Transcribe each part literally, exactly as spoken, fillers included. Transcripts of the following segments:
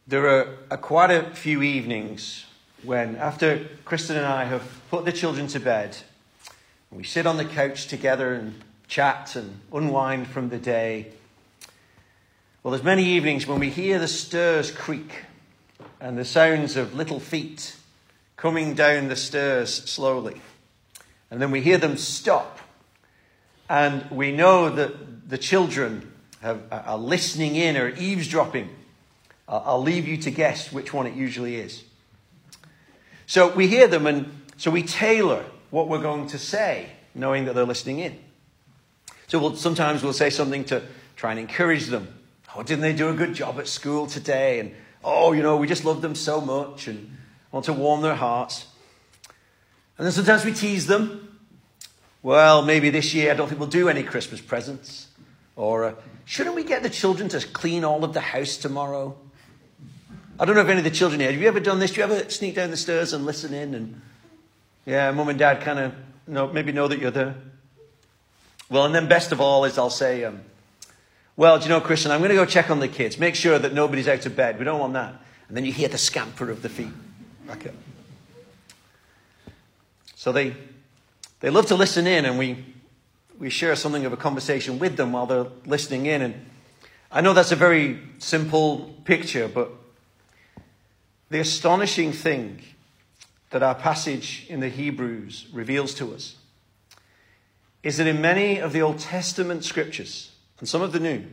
There are, are quite a few evenings when, after Kristen and I have put the children to bed, we sit on the couch together and chat and unwind from the day. Well, there's many evenings when we hear the stairs creak and the sounds of little feet coming down the stairs slowly. And then we hear them stop. And we know that the children have, are listening in or eavesdropping. I'll leave you to guess which one it usually is. So we hear them, and so we tailor what we're going to say, knowing that they're listening in. So we'll, sometimes we'll say something to try and encourage them. Oh, didn't they do a good job at school today? And, oh, you know, we just love them so much and want to warm their hearts. And then sometimes we tease them. Well, maybe this year I don't think we'll do any Christmas presents. Or, uh, shouldn't we get the children to clean all of the house tomorrow? I don't know if any of the children here, have you ever done this? Do you ever sneak down the stairs and listen in? And yeah, mum and dad kind of know, maybe know that you're there. Well, and then best of all is I'll say, um, well, do you know, Christian, I'm going to go check on the kids. Make sure that nobody's out of bed. We don't want that. And then you hear the scamper of the feet back up. So they they love to listen in, and we we share something of a conversation with them while they're listening in. And I know that's a very simple picture, but the astonishing thing that our passage in the Hebrews reveals to us is that in many of the Old Testament scriptures, and some of the New,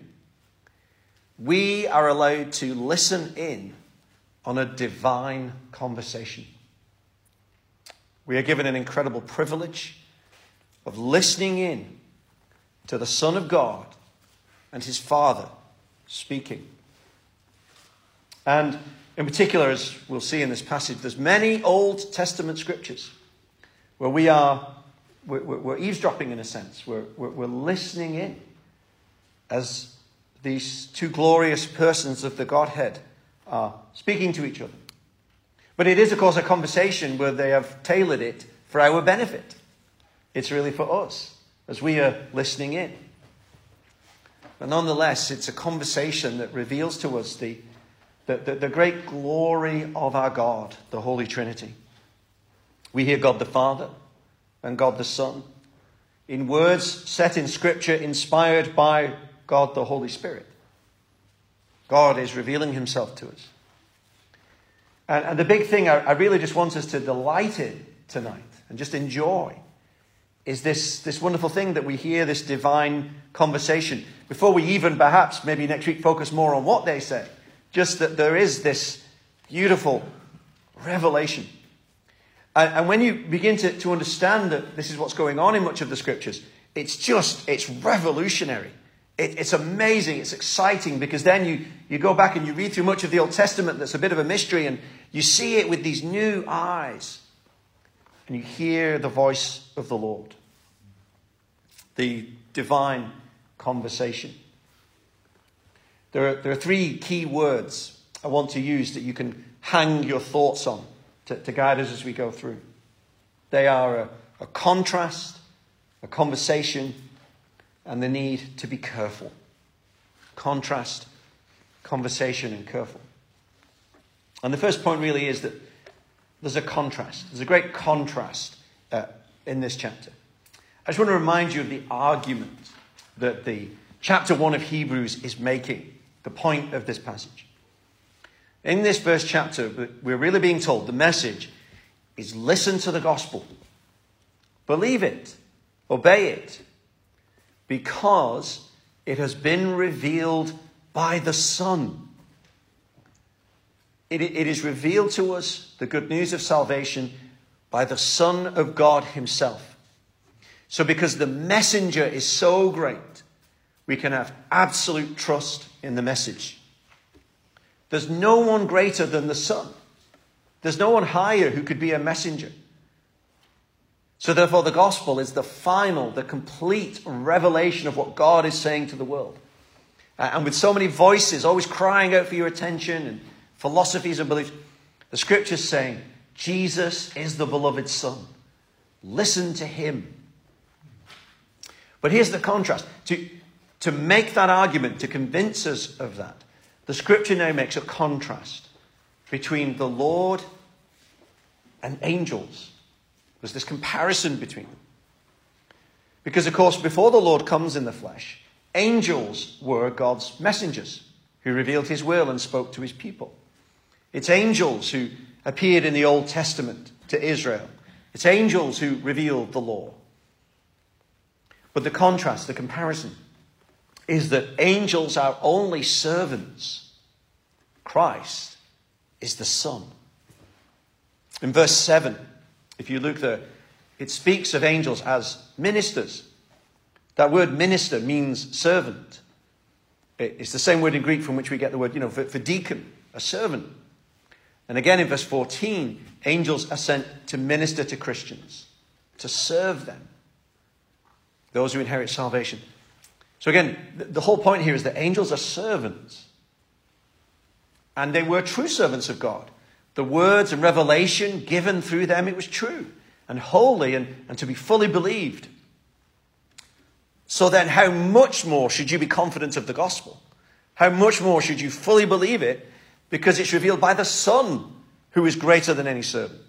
we are allowed to listen in on a divine conversation. We are given an incredible privilege of listening in to the Son of God and his Father speaking. And in particular, as we'll see in this passage, there's many Old Testament scriptures where we are, we're, we're eavesdropping in a sense. We're, we're, we're listening in as these two glorious persons of the Godhead are speaking to each other. But it is, of course, a conversation where they have tailored it for our benefit. It's really for us as we are listening in. But nonetheless, it's a conversation that reveals to us the The, the, the great glory of our God, the Holy Trinity. We hear God the Father and God the Son in words set in Scripture, inspired by God the Holy Spirit. God is revealing himself to us. And, and the big thing I, I really just want us to delight in tonight and just enjoy is this, this wonderful thing that we hear, this divine conversation. Before we even perhaps maybe next week focus more on what they say. Just that there is this beautiful revelation. And, and when you begin to, to understand that this is what's going on in much of the scriptures, it's just, it's revolutionary. It, it's amazing. It's exciting, because then you, you go back and you read through much of the Old Testament that's a bit of a mystery, and you see it with these new eyes. And you hear the voice of the Lord. The divine conversation. There are, there are three key words I want to use that you can hang your thoughts on to, to guide us as we go through. They are a, a contrast, a conversation, and the need to be careful. Contrast, conversation, and careful. And the first point really is that there's a contrast. There's a great contrast uh, in this chapter. I just want to remind you of the argument that the chapter one of Hebrews is making. The point of this passage. In this first chapter, we're really being told the message is listen to the gospel. Believe it. Obey it. Because it has been revealed by the Son. It, it is revealed to us, the good news of salvation, by the Son of God himself. So because the messenger is so great, we can have absolute trust in the message. There's no one greater than the Son. There's no one higher who could be a messenger. So therefore the gospel is the final, the complete revelation of what God is saying to the world. And with so many voices always crying out for your attention, and philosophies and beliefs, the scripture's saying, Jesus is the beloved Son. Listen to him. But here's the contrast. To To make that argument, to convince us of that, the scripture now makes a contrast between the Lord and angels. There's this comparison between them. Because, of course, before the Lord comes in the flesh, angels were God's messengers who revealed his will and spoke to his people. It's angels who appeared in the Old Testament to Israel. It's angels who revealed the law. But the contrast, the comparison, is that angels are only servants. Christ is the Son. In verse seven, if you look there, it speaks of angels as ministers. That word minister means servant. It's the same word in Greek from which we get the word, you know, for, for deacon, a servant. And again in verse fourteen, angels are sent to minister to Christians, to serve them, those who inherit salvation. So again, the whole point here is that angels are servants. And they were true servants of God. The words and revelation given through them, it was true and holy and, and to be fully believed. So then how much more should you be confident of the gospel? How much more should you fully believe it because it's revealed by the Son who is greater than any servant?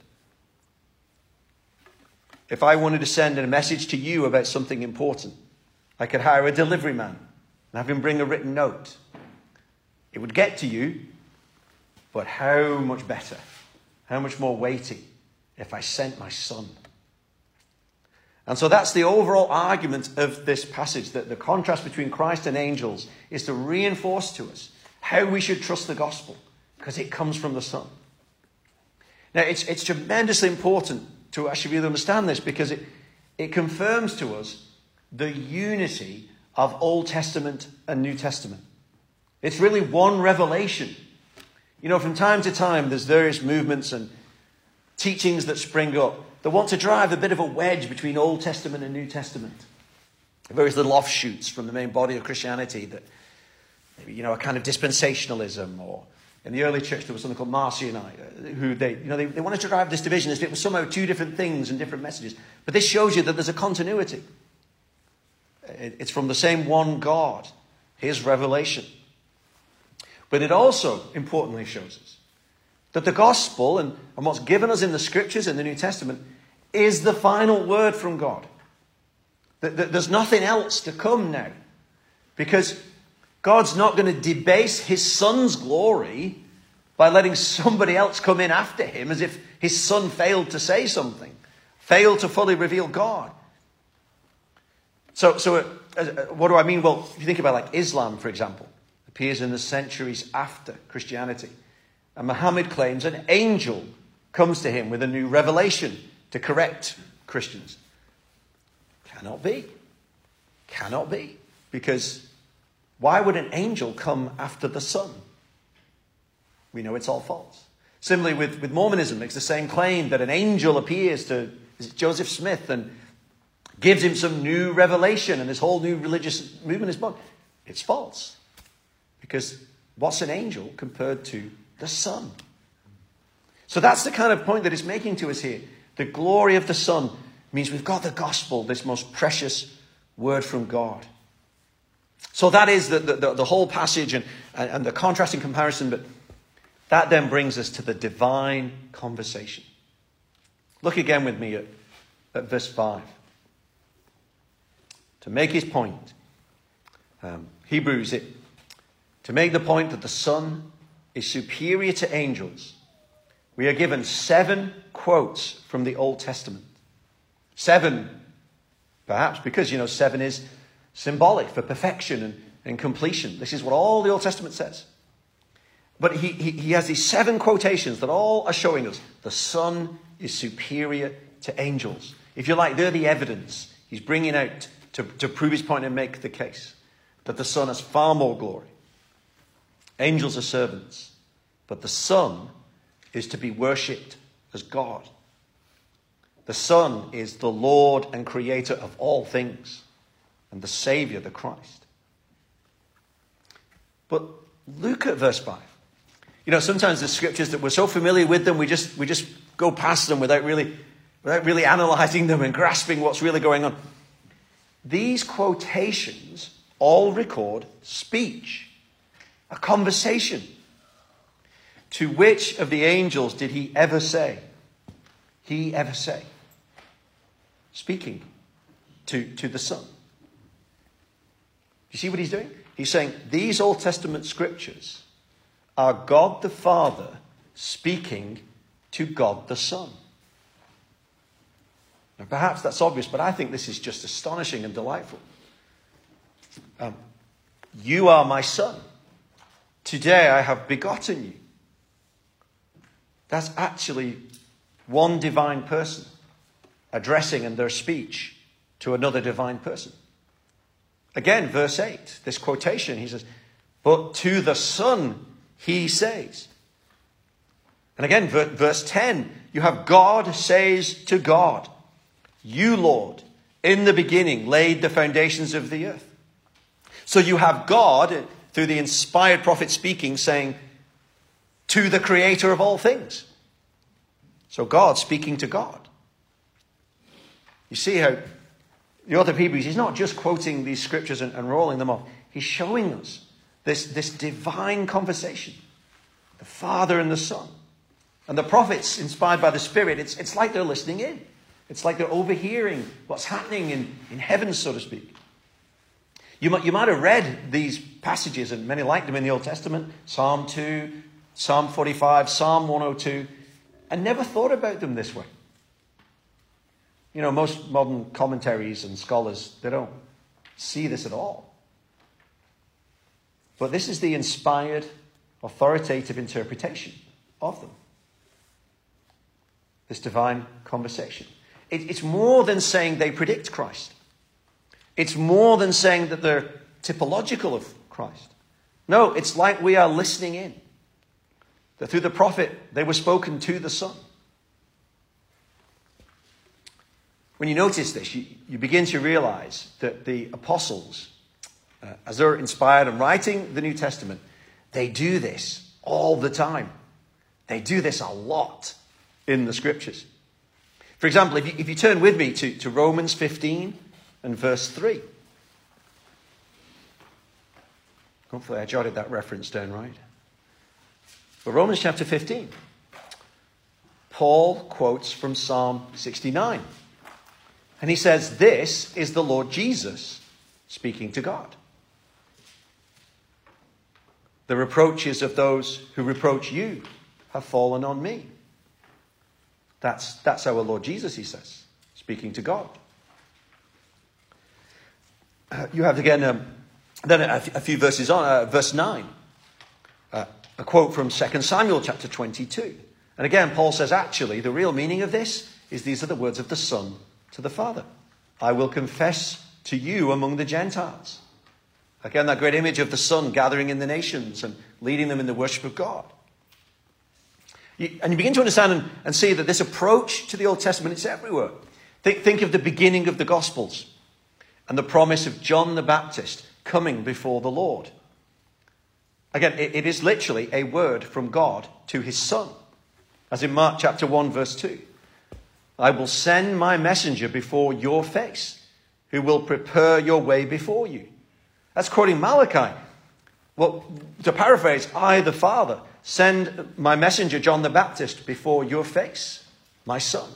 If I wanted to send a message to you about something important, I could hire a delivery man and have him bring a written note. It would get to you, but how much better, how much more weighty if I sent my Son. And so that's the overall argument of this passage, that the contrast between Christ and angels is to reinforce to us how we should trust the gospel, because it comes from the Son. Now, it's, it's tremendously important to actually really understand this, because it, it confirms to us the unity of Old Testament and New Testament. It's really one revelation. You know, from time to time, there's various movements and teachings that spring up that want to drive a bit of a wedge between Old Testament and New Testament. Various little offshoots from the main body of Christianity that, maybe, you know, a kind of dispensationalism, or in the early church there was something called Marcionite, who they, you know, they, they wanted to drive this division as if it was somehow two different things and different messages. But this shows you that there's a continuity. It's from the same one God, his revelation. But it also, importantly, shows us that the gospel and, and what's given us in the scriptures in the New Testament is the final word from God. That, that there's nothing else to come now. Because God's not going to debase his Son's glory by letting somebody else come in after him as if his Son failed to say something, failed to fully reveal God. So, so uh, what do I mean? Well, if you think about like Islam, for example, appears in the centuries after Christianity. And Muhammad claims an angel comes to him with a new revelation to correct Christians. Cannot be. Cannot be. Because why would an angel come after the Son? We know it's all false. Similarly with, with Mormonism, makes the same claim that an angel appears to is it Joseph Smith and gives him some new revelation and this whole new religious movement is born. It's false. Because what's an angel compared to the Son? So that's the kind of point that it's making to us here. The glory of the Son means we've got the gospel, this most precious word from God. So that is the, the, the whole passage and, and the contrasting comparison, but that then brings us to the divine conversation. Look again with me at, at verse five. To make his point, um, Hebrews, it, to make the point that the Son is superior to angels, we are given seven quotes from the Old Testament. Seven, perhaps because, you know, seven is symbolic for perfection and, and completion. This is what all the Old Testament says. But he, he, he has these seven quotations that all are showing us the Son is superior to angels. If you like, they're the evidence he's bringing out to, to prove his point and make the case that the Son has far more glory. Angels are servants, but the Son is to be worshipped as God. The Son is the Lord and Creator of all things, and the Saviour, the Christ. But look at verse five. You know, sometimes the scriptures that we're so familiar with them, we just we just go past them without really, without really analysing them and grasping what's really going on. These quotations all record speech. A conversation. To which of the angels did he ever say? He ever say? Speaking to, to the Son. You see what he's doing? He's saying these Old Testament scriptures are God the Father speaking to God the Son. Now, perhaps that's obvious, but I think this is just astonishing and delightful. Um, you are my Son. Today I have begotten you. That's actually one divine person addressing in their speech to another divine person. Again, verse eight, this quotation, he says, but to the Son he says. And again, verse ten, you have God says to God, you, Lord, in the beginning laid the foundations of the earth. So you have God, through the inspired prophet speaking, saying, to the creator of all things. So God speaking to God. You see how the author of Hebrews, he's not just quoting these scriptures and, and rolling them off. He's showing us this, this divine conversation. The Father and the Son. And the prophets, inspired by the Spirit, it's, it's like they're listening in. It's like they're overhearing what's happening in, in heaven, so to speak. You might, you might have read these passages, and many like them in the Old Testament. Psalm two, Psalm forty-five, Psalm one oh two. And never thought about them this way. You know, most modern commentaries and scholars, they don't see this at all. But this is the inspired, authoritative interpretation of them. This divine conversation. It, it's more than saying they predict Christ. It's more than saying that they're typological of Christ. No, it's like we are listening in. That through the prophet, they were spoken to the Son. When you notice this, you, you begin to realize that the apostles, uh, as they're inspired and writing the New Testament, they do this all the time. They do this a lot in the scriptures. For example, if you, if you turn with me to, to Romans fifteen and verse three. Hopefully I jotted that reference down right. But Romans chapter fifteen, Paul quotes from Psalm sixty-nine. And he says, this is the Lord Jesus speaking to God. The reproaches of those who reproach you have fallen on me. That's, that's our Lord Jesus, he says, speaking to God. Uh, you have again, um, then a, a few verses on, uh, verse nine. Uh, a quote from Second Samuel chapter twenty-two. And again, Paul says, actually, the real meaning of this is these are the words of the Son to the Father. I will confess to you among the Gentiles. Again, that great image of the Son gathering in the nations and leading them in the worship of God. You, and you begin to understand and, and see that this approach to the Old Testament, it's everywhere. Think, think of the beginning of the Gospels and the promise of John the Baptist coming before the Lord. Again, it, it is literally a word from God to his Son. As in Mark chapter one, verse two. I will send my messenger before your face, who will prepare your way before you. That's quoting Malachi. Well, to paraphrase, I, the Father, send my messenger, John the Baptist, before your face, my Son.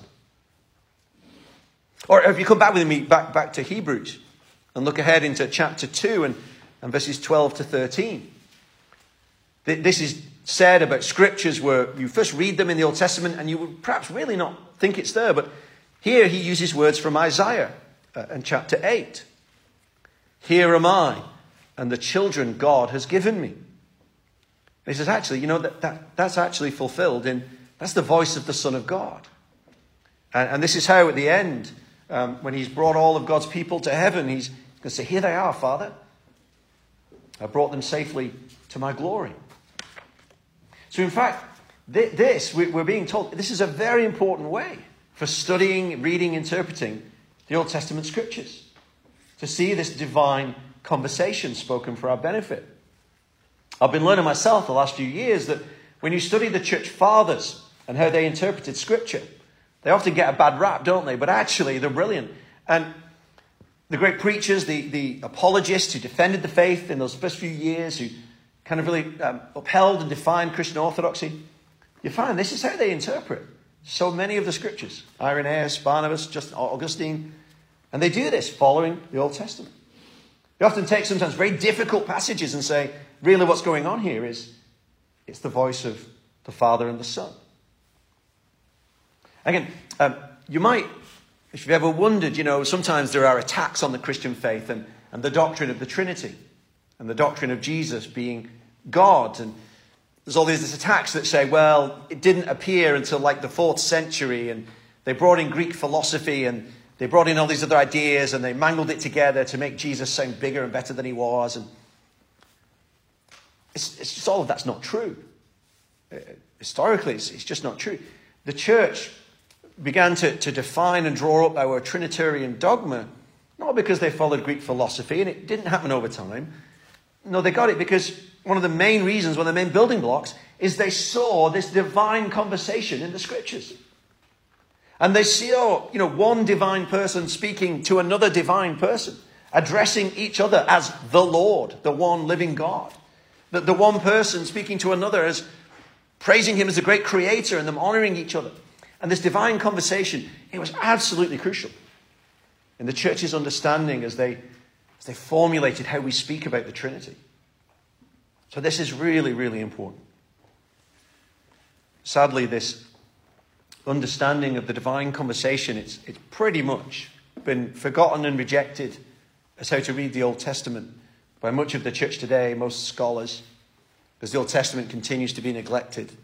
Or if you come back with me, back, back to Hebrews, and look ahead into chapter two and, and verses twelve to thirteen. This is said about scriptures where you first read them in the Old Testament and you would perhaps really not think it's there. But here he uses words from Isaiah uh, in chapter eight. Here am I and the children God has given me. And he says, actually, you know, that, that that's actually fulfilled in, that's the voice of the Son of God. And, and this is how at the end, um, when he's brought all of God's people to heaven, he's going to say, here they are, Father. I brought them safely to my glory. So in fact, this, we're being told, this is a very important way for studying, reading, interpreting the Old Testament scriptures. To see this divine conversation spoken for our benefit. I've been learning myself the last few years that when you study the church fathers and how they interpreted scripture, they often get a bad rap, don't they? But actually, they're brilliant. And the great preachers, the, the apologists who defended the faith in those first few years, who kind of really um, upheld and defined Christian orthodoxy, you find this is how they interpret so many of the scriptures. Irenaeus, Barnabas, Justin, Augustine. And they do this following the Old Testament. They often take sometimes very difficult passages and say, really what's going on here is it's the voice of the Father and the Son. Again, um, you might, if you've ever wondered, you know, sometimes there are attacks on the Christian faith and, and the doctrine of the Trinity and the doctrine of Jesus being God. And there's all these attacks that say, well, it didn't appear until like the fourth century, and they brought in Greek philosophy and they brought in all these other ideas and they mangled it together to make Jesus sound bigger and better than he was. And it's, it's just all of that's not true. Uh, historically, it's, it's just not true. The church began to, to define and draw up our Trinitarian dogma, not because they followed Greek philosophy, and it didn't happen over time. No, they got it because one of the main reasons, one of the main building blocks, is they saw this divine conversation in the scriptures. And they saw, you know, one divine person speaking to another divine person, addressing each other as the Lord, the one living God. That the one person speaking to another as praising him as a great creator and them honoring each other. And this divine conversation, it was absolutely crucial in the church's understanding as they, as they formulated how we speak about the Trinity. So this is really, really important. Sadly, this understanding of the divine conversation, it's, it's pretty much been forgotten and rejected as how to read the Old Testament by much of the church today, most scholars, as the Old Testament continues to be neglected.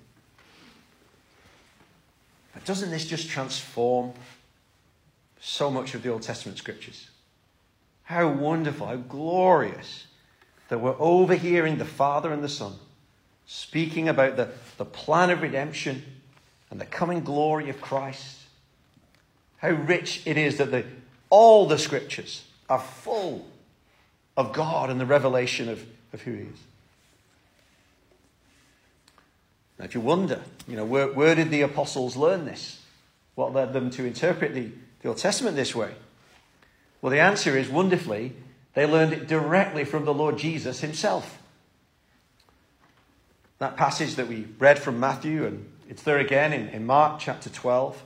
But doesn't this just transform so much of the Old Testament scriptures? How wonderful, how glorious that we're overhearing the Father and the Son speaking about the, the plan of redemption and the coming glory of Christ. How rich it is that the, all the scriptures are full of God and the revelation of, of who he is. Now, if you wonder, you know, where, where did the apostles learn this? What led them to interpret the, the Old Testament this way? Well, the answer is, wonderfully, they learned it directly from the Lord Jesus himself. That passage that we read from Matthew, and it's there again in, in Mark chapter twelve.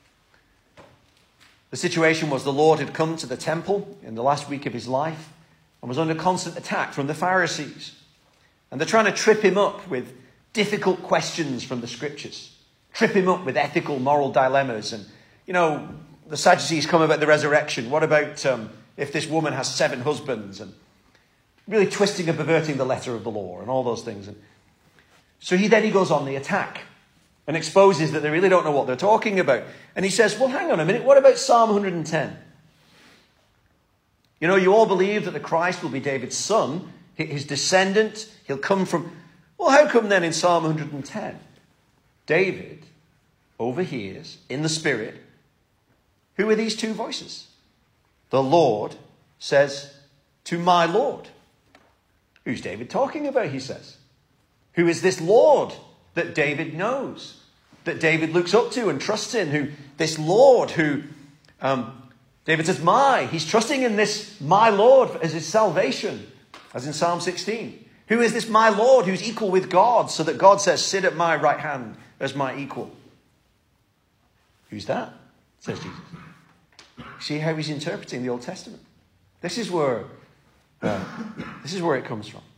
The situation was the Lord had come to the temple in the last week of his life and was under constant attack from the Pharisees. And they're trying to trip him up with difficult questions from the scriptures. Trip him up with ethical, moral dilemmas. And, you know, the Sadducees come about the resurrection. What about um, if this woman has seven husbands? And really twisting and perverting the letter of the law and all those things. And so he then he goes on the attack and exposes that they really don't know what they're talking about. And he says, well, hang on a minute. What about Psalm one hundred ten? You know, you all believe that the Christ will be David's son, his descendant. He'll come from... Well, how come then in Psalm one hundred ten, David overhears in the Spirit, who are these two voices? The Lord says to my Lord. Who's David talking about, he says? Who is this Lord that David knows, that David looks up to and trusts in? Who this Lord who, um, David says, my, he's trusting in this my Lord as his salvation, as in Psalm sixteen. Who is this my Lord who's equal with God, so that God says, sit at my right hand as my equal? Who's that? Says Jesus. See how he's interpreting the Old Testament. This is where, uh, this is where it comes from.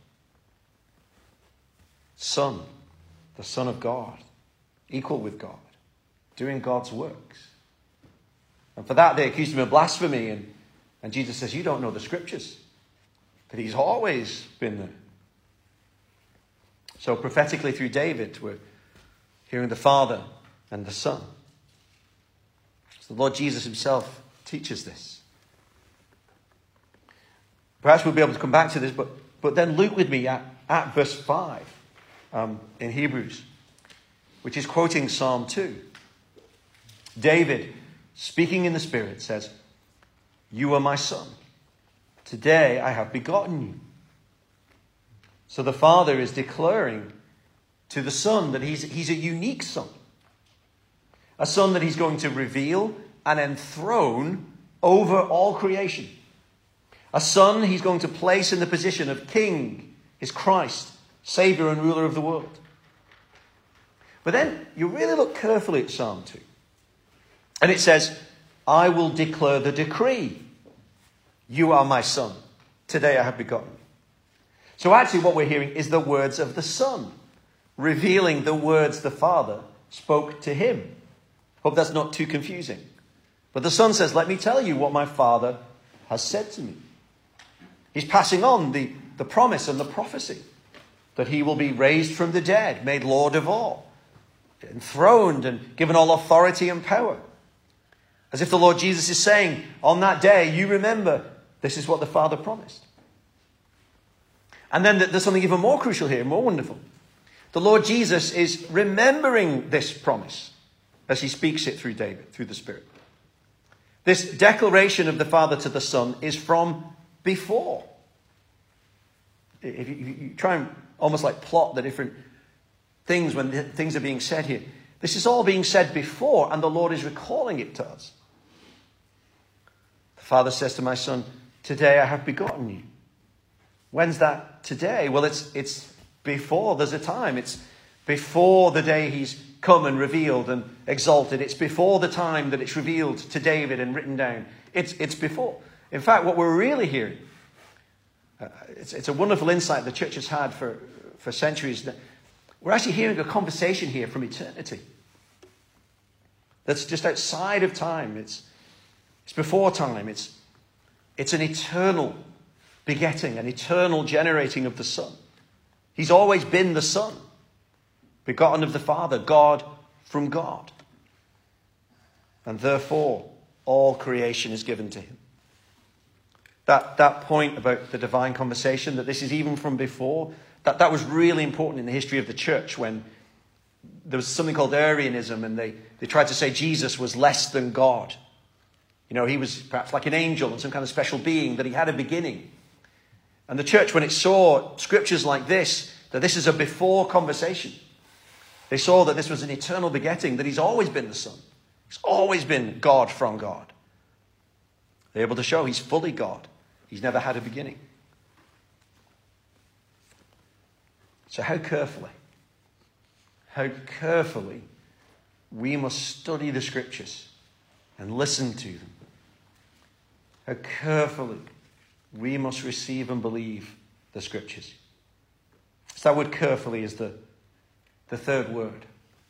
Son, the Son of God, equal with God, doing God's works. And for that they accused him of blasphemy, and, and Jesus says, you don't know the scriptures, that he's always been there. So prophetically through David, we're hearing the Father and the Son. So the Lord Jesus himself teaches this. Perhaps we'll be able to come back to this, but, but then look with me at, at verse five um, in Hebrews, which is quoting Psalm two. David, speaking in the Spirit, says, you are my son. Today I have begotten you. So the Father is declaring to the Son that he's, he's a unique Son. A Son that he's going to reveal and enthrone over all creation. A Son he's going to place in the position of King, his Christ, Savior and ruler of the world. But then you really look carefully at Psalm two. And it says, I will declare the decree. You are my son. Today I have begotten you. So actually what we're hearing is the words of the Son, revealing the words the Father spoke to him. Hope that's not too confusing. But the Son says, let me tell you what my Father has said to me. He's passing on the, the promise and the prophecy that he will be raised from the dead, made Lord of all, enthroned and given all authority and power. As if the Lord Jesus is saying, on that day, you remember, this is what the Father promised. And then there's something even more crucial here, more wonderful. The Lord Jesus is remembering this promise as he speaks it through David, through the Spirit. This declaration of the Father to the Son is from before. If you, you try and almost like plot the different things when things are being said here, this is all being said before, and the Lord is recalling it to us. The Father says to my Son, today I have begotten you. When's that today? Well, it's it's before there's a time. It's before the day he's come and revealed and exalted. It's before the time that it's revealed to David and written down. It's it's before. In fact, what we're really hearing, uh, it's, it's a wonderful insight the church has had for, for centuries. We're actually hearing a conversation here from eternity. That's just outside of time. It's it's before time. It's it's an eternal begetting, an eternal generating of the Son. He's always been the Son, begotten of the Father, God from God. And therefore, all creation is given to him. That, that point about the divine conversation, that this is even from before, that, that was really important in the history of the church when there was something called Arianism, and they, they tried to say Jesus was less than God. You know, he was perhaps like an angel and some kind of special being, that he had a beginning. And the church, when it saw scriptures like this, that this is a before conversation, they saw that this was an eternal begetting, that he's always been the Son. He's always been God from God. They're able to show he's fully God. He's never had a beginning. So how carefully, how carefully we must study the scriptures and listen to them. How carefully we must receive and believe the scriptures. So that word carefully is the, the third word.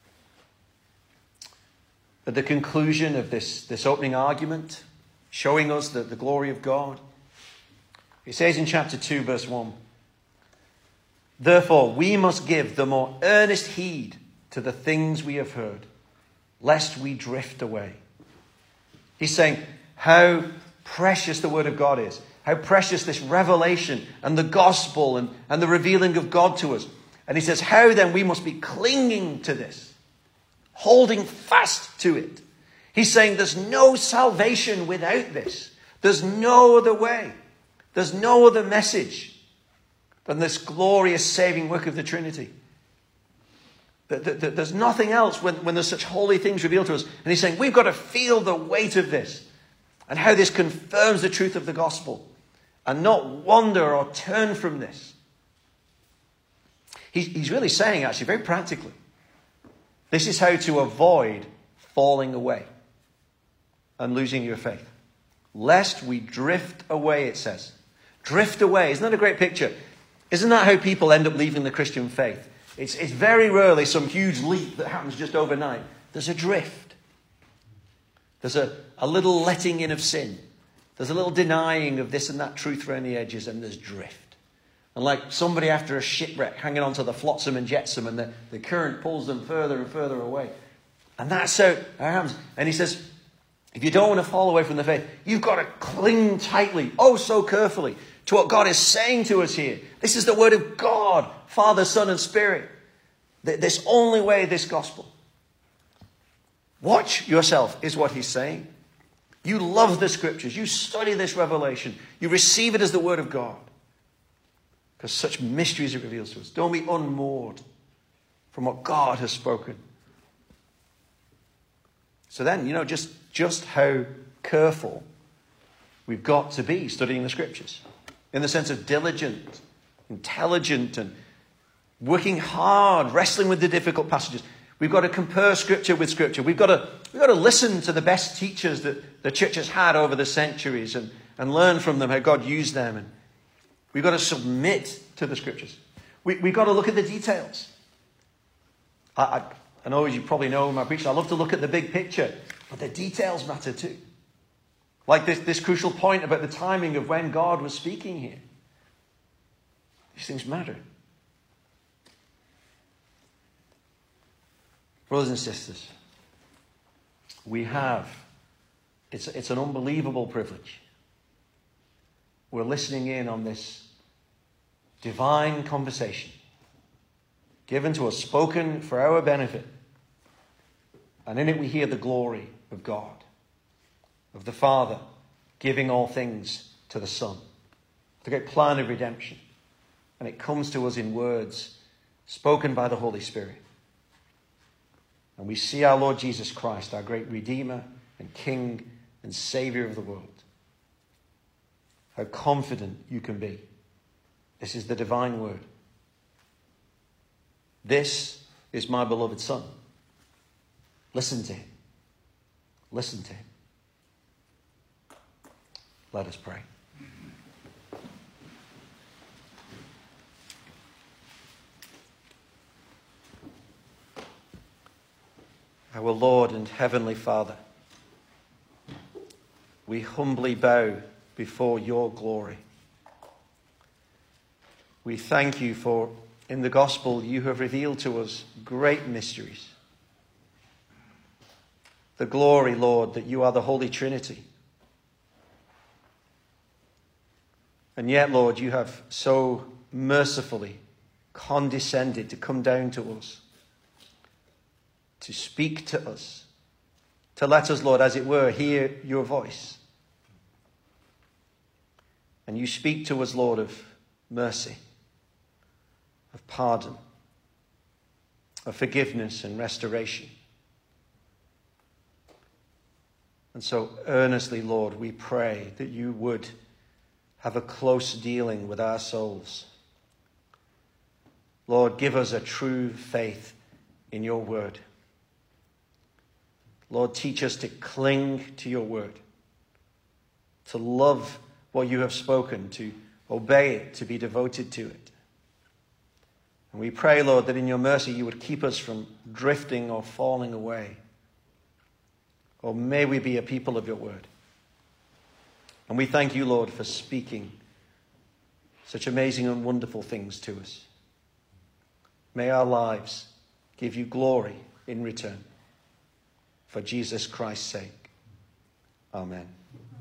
At the conclusion of this, this opening argument, showing us the, the glory of God, it says in chapter two, verse one, therefore we must give the more earnest heed to the things we have heard, lest we drift away. He's saying how precious the word of God is. How precious this revelation and the gospel and, and the revealing of God to us. And he says, how then we must be clinging to this, holding fast to it. He's saying there's no salvation without this. There's no other way. There's no other message than this glorious saving work of the Trinity. There's nothing else when, when there's such holy things revealed to us. And he's saying we've got to feel the weight of this and how this confirms the truth of the gospel. And not wander or turn from this. He's, he's really saying, actually, very practically, this is how to avoid falling away and losing your faith. Lest we drift away, it says. Drift away. Isn't that a great picture? Isn't that how people end up leaving the Christian faith? It's, it's very rarely some huge leap that happens just overnight. There's a drift. There's a, a little letting in of sin. There's a little denying of this and that truth around the edges, and there's drift. And like somebody after a shipwreck hanging onto the flotsam and jetsam, and the, the current pulls them further and further away. And that's how it happens. And he says, if you don't want to fall away from the faith, you've got to cling tightly, oh so carefully, to what God is saying to us here. This is the word of God, Father, Son, and Spirit. This only way, this gospel. Watch yourself, is what he's saying. You love the scriptures. You study this revelation. You receive it as the word of God. Because such mysteries it reveals to us. Don't be unmoored from what God has spoken. So then, you know, just, just how careful we've got to be studying the scriptures. In the sense of diligent, intelligent, and working hard, wrestling with the difficult passages. We've got to compare Scripture with Scripture. We've got to, we've got to listen to the best teachers that the church has had over the centuries and, and learn from them how God used them. And we've got to submit to the Scriptures. We, we've got to look at the details. I, I, I know, as you probably know in my preaching, I love to look at the big picture, but the details matter too. Like this, this crucial point about the timing of when God was speaking here. These things matter. Brothers and sisters, we have, it's, it's an unbelievable privilege. We're listening in on this divine conversation given to us, spoken for our benefit. And in it we hear the glory of God, of the Father giving all things to the Son, the great plan of redemption. And it comes to us in words spoken by the Holy Spirit. And we see our Lord Jesus Christ, our great Redeemer and King and Savior of the world. How confident you can be. This is the divine word. This is my beloved Son. Listen to him. Listen to him. Let us pray. Our Lord and Heavenly Father, we humbly bow before your glory. We thank you for, in the gospel, you have revealed to us great mysteries. The glory, Lord, that you are the Holy Trinity. And yet, Lord, you have so mercifully condescended to come down to us, to speak to us, to let us, Lord, as it were, hear your voice. And you speak to us, Lord, of mercy, of pardon, of forgiveness and restoration. And so earnestly, Lord, we pray that you would have a close dealing with our souls. Lord, give us a true faith in your word. Lord, teach us to cling to your word, to love what you have spoken, to obey it, to be devoted to it. And we pray, Lord, that in your mercy you would keep us from drifting or falling away. Oh, may we be a people of your word. And we thank you, Lord, for speaking such amazing and wonderful things to us. May our lives give you glory in return. For Jesus Christ's sake. Amen.